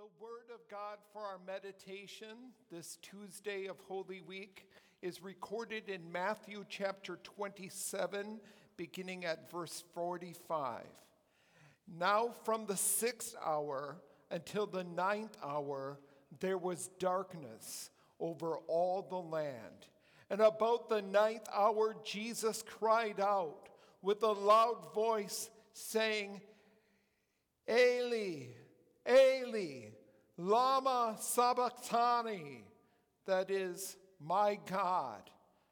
The Word of God for our meditation this Tuesday of Holy Week is recorded in Matthew chapter 27, beginning at verse 45. Now from the 6th hour until the 9th hour, there was darkness over all the land. And about the 9th hour, Jesus cried out with a loud voice, saying, Eli, Eli, lama sabachthani, that is, my God,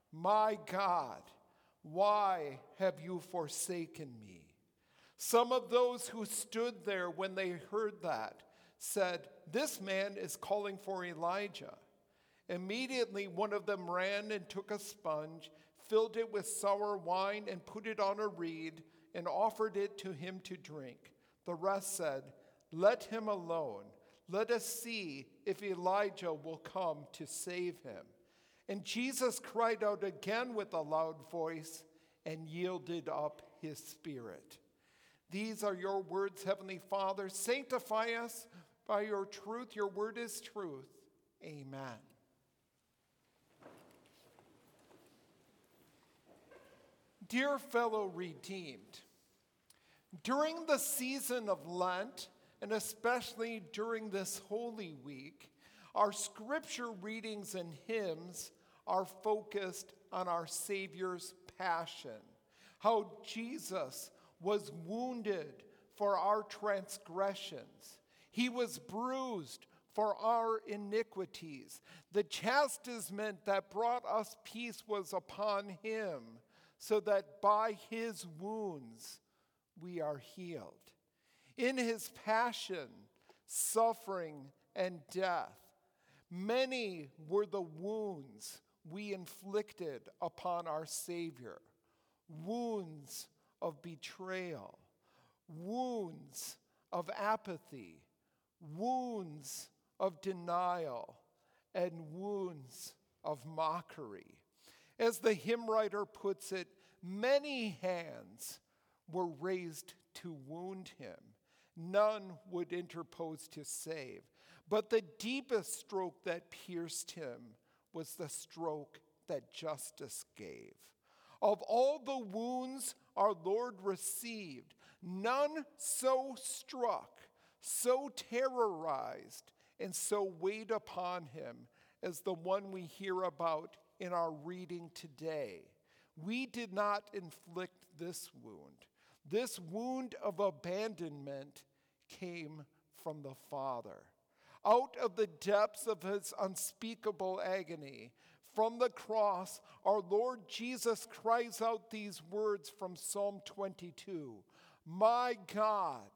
why have you forsaken me? Some of those who stood there when they heard that said, this man is calling for Elijah. Immediately one of them ran and took a sponge, filled it with sour wine, and put it on a reed, and offered it to him to drink. The rest said, let him alone. Let us see if Elijah will come to save him. And Jesus cried out again with a loud voice and yielded up his spirit. These are your words, Heavenly Father. Sanctify us by your truth. Your word is truth. Amen. Dear fellow redeemed, during the season of Lent, and especially during this Holy Week, our scripture readings and hymns are focused on our Savior's passion, how Jesus was wounded for our transgressions. He was bruised for our iniquities. The chastisement that brought us peace was upon him, so that by his wounds we are healed. In his passion, suffering, and death, many were the wounds we inflicted upon our Savior. Wounds of betrayal, wounds of apathy, wounds of denial, and wounds of mockery. As the hymn writer puts it, many hands were raised to wound him. None would interpose to save. But the deepest stroke that pierced him was the stroke that justice gave. Of all the wounds our Lord received, none so struck, so terrorized, and so weighed upon him as the one we hear about in our reading today. We did not inflict this wound. This wound of abandonment came from the Father. Out of the depths of his unspeakable agony, from the cross, our Lord Jesus cries out these words from Psalm 22. My God,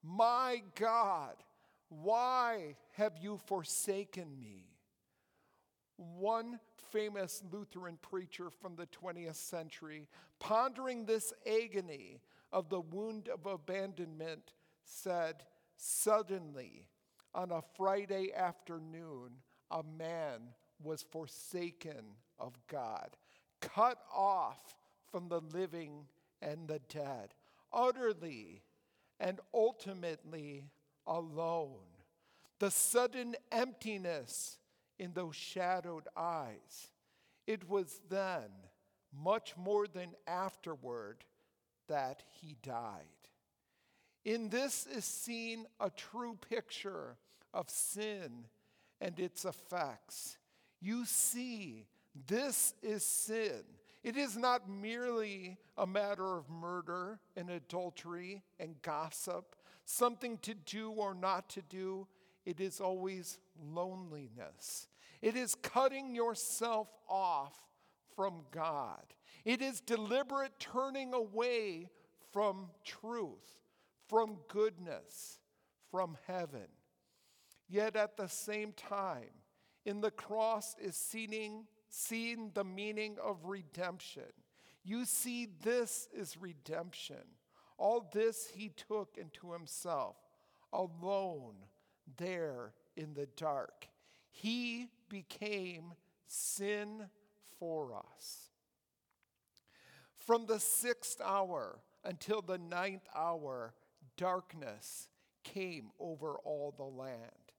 why have you forsaken me? One famous Lutheran preacher from the 20th century, pondering this agony of the wound of abandonment, said, suddenly, on a Friday afternoon, a man was forsaken of God, cut off from the living and the dead, utterly and ultimately alone. The sudden emptiness in those shadowed eyes. It was then, much more than afterward, that he died. In this is seen a true picture of sin and its effects. You see, this is sin. It is not merely a matter of murder and adultery and gossip, something to do or not to do. It is always loneliness. It is cutting yourself off from God. It is deliberate turning away from truth, from goodness, from heaven. Yet at the same time, in the cross is seen the meaning of redemption. You see, this is redemption. All this he took into himself, alone, there in the dark. He became sin for us. From the 6th hour until the 9th hour, darkness came over all the land.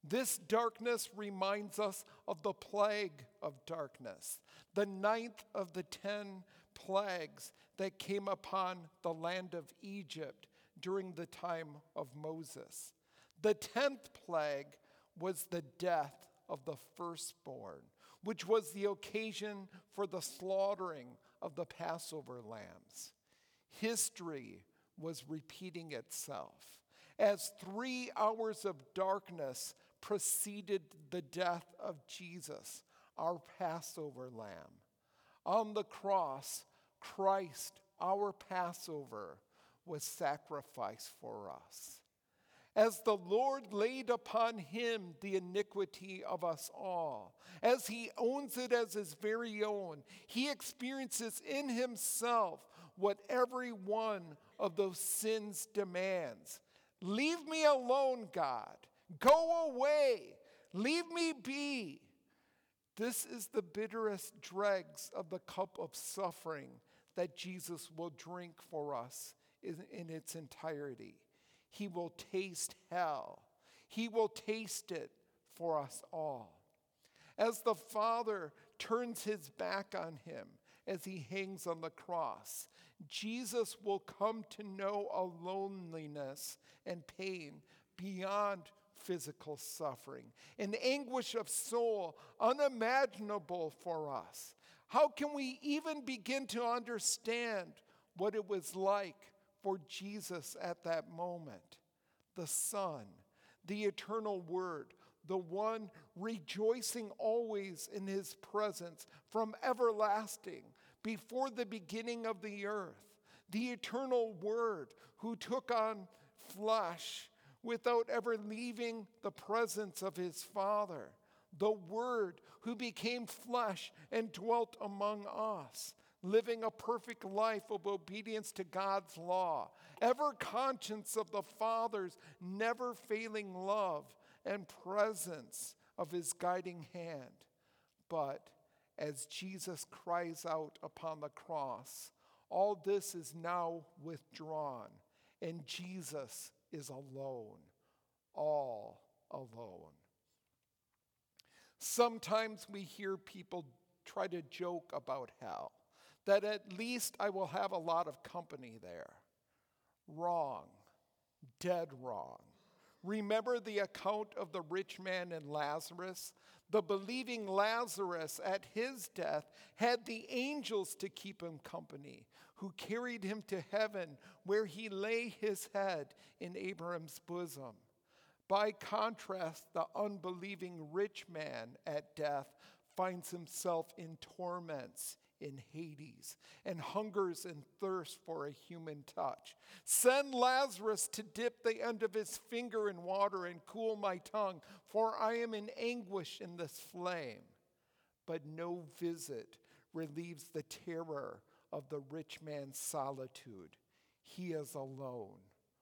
This darkness reminds us of the plague of darkness, the 9th of the 10 plagues that came upon the land of Egypt during the time of Moses. The 10th plague was the death of the firstborn, which was the occasion for the slaughtering of the Passover lambs. History was repeating itself as 3 hours of darkness preceded the death of Jesus, our Passover lamb. On the cross, Christ, our Passover, was sacrificed for us. As the Lord laid upon him the iniquity of us all, as he owns it as his very own, he experiences in himself what every one of those sins demands. Leave me alone, God. Go away. Leave me be. This is the bitterest dregs of the cup of suffering that Jesus will drink for us in its entirety. He will taste hell. He will taste it for us all. As the Father turns his back on him as he hangs on the cross, Jesus will come to know a loneliness and pain beyond physical suffering, an anguish of soul unimaginable for us. How can we even begin to understand what it was like for Jesus at that moment? The Son, the eternal Word, the one rejoicing always in his presence from everlasting, before the beginning of the earth, the eternal Word who took on flesh without ever leaving the presence of his Father, the Word who became flesh and dwelt among us, living a perfect life of obedience to God's law, ever conscious of the Father's never failing love and presence of his guiding hand. But as Jesus cries out upon the cross, all this is now withdrawn, and Jesus is alone, all alone. Sometimes we hear people try to joke about hell, that at least I will have a lot of company there. Wrong, dead wrong. Remember the account of the rich man and Lazarus? The believing Lazarus at his death had the angels to keep him company, who carried him to heaven, where he lay his head in Abraham's bosom. By contrast, the unbelieving rich man at death finds himself in torments in Hades and hungers and thirsts for a human touch. Send Lazarus to dip the end of his finger in water and cool my tongue, for I am in anguish in this flame. But no visit relieves the terror of the rich man's solitude. He is alone,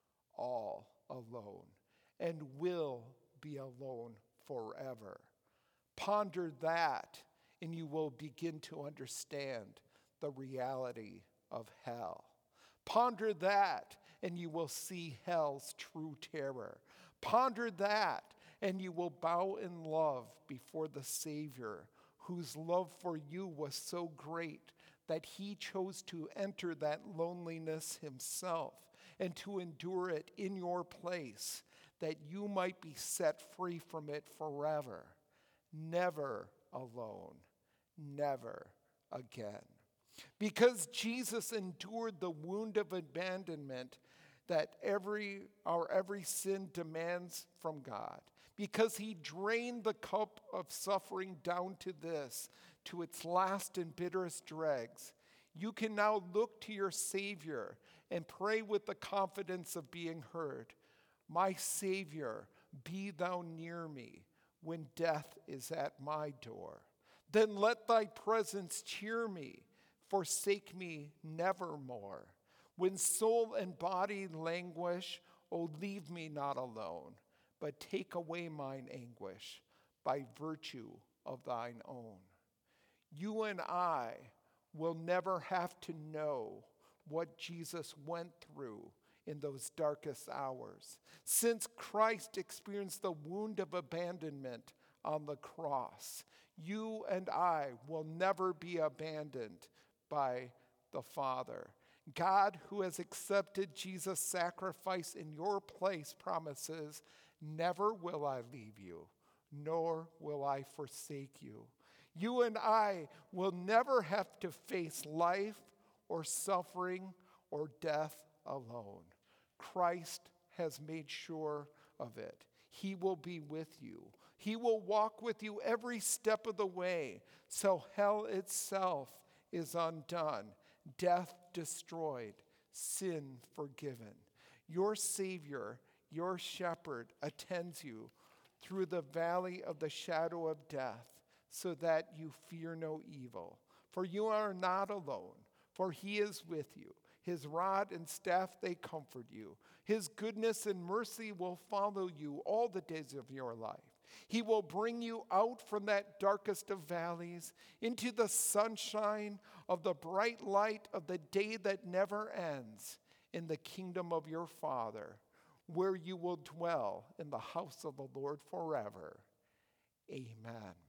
all alone, and will be alone forever. Ponder that, and you will begin to understand the reality of hell. Ponder that, and you will see hell's true terror. Ponder that, and you will bow in love before the Savior, whose love for you was so great that he chose to enter that loneliness himself and to endure it in your place, that you might be set free from it forever. Never alone, never again. Because Jesus endured the wound of abandonment that our every sin demands from God, because he drained the cup of suffering down to its last and bitterest dregs, you can now look to your Savior and pray with the confidence of being heard. My Savior, be thou near me when death is at my door. Then let thy presence cheer me, forsake me nevermore. When soul and body languish, oh, leave me not alone, but take away mine anguish by virtue of thine own. You and I will never have to know what Jesus went through in those darkest hours. Since Christ experienced the wound of abandonment on the cross, you and I will never be abandoned by the Father. God, who has accepted Jesus' sacrifice in your place, promises, never will I leave you, nor will I forsake you. You and I will never have to face life or suffering or death alone. Christ has made sure of it. He will be with you. He will walk with you every step of the way, so hell itself is undone, death destroyed, sin forgiven. Your Savior, your shepherd, attends you through the valley of the shadow of death, so that you fear no evil. For you are not alone, for he is with you. His rod and staff, they comfort you. His goodness and mercy will follow you all the days of your life. He will bring you out from that darkest of valleys into the sunshine of the bright light of the day that never ends in the kingdom of your Father, where you will dwell in the house of the Lord forever. Amen.